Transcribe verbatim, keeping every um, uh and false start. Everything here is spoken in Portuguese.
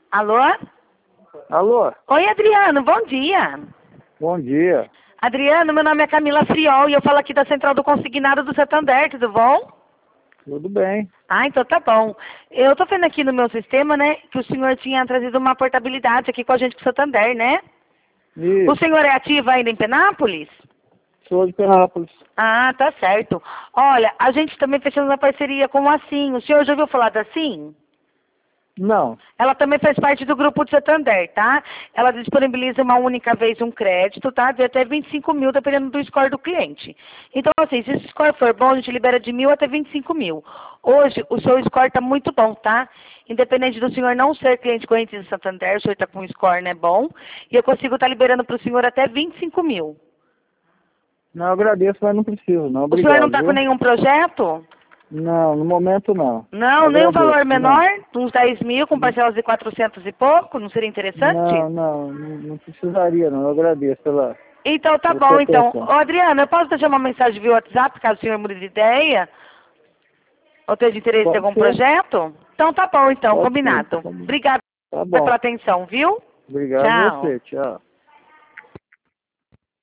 Alô? Alô? Oi, Adriano, bom dia. Bom dia. Adriano, meu nome é Camila Friol e eu falo aqui da Central do Consignado do Santander, tudo bom? Tudo bem. Ah, então tá bom. Eu tô vendo aqui no meu sistema, né, que o senhor tinha trazido uma portabilidade aqui com a gente com o Santander, né? O Isso. senhor é ativo ainda em Penápolis? Sou de Penápolis. Ah, tá certo. Olha, a gente também fechou uma parceria com a Sim. O senhor já ouviu falar da Sim? Não. Ela também faz parte do grupo de Santander, tá? Ela disponibiliza uma única vez um crédito, tá? De até vinte e cinco mil, dependendo do score do cliente. Então, assim, se esse score for bom, a gente libera de mil até vinte e cinco mil. Hoje, o seu score está muito bom, tá? Independente do senhor não ser cliente corrente do Santander, o senhor está com um score, né, bom. E eu consigo estar liberando para o senhor até vinte e cinco mil. Não, eu agradeço, mas não preciso, não. O senhor não Obrigado, está com viu? nenhum projeto? Não, no momento não. Não, nem um Agradeço, valor menor, não. uns dez mil, com parcelas de quatrocentos e pouco, não seria interessante? Não, não, não, não precisaria, não. Eu agradeço pela, Então tá pela sua bom, então. atenção. Ô, Adriano, eu posso deixar uma mensagem via WhatsApp, caso o senhor mude de ideia? Ou tenha interesse em Pode algum ser, projeto? Então tá bom, então, pode ser. combinado. Tá bom. Obrigada Tá pela bom. atenção, viu? Obrigado a Tchau. você, tchau.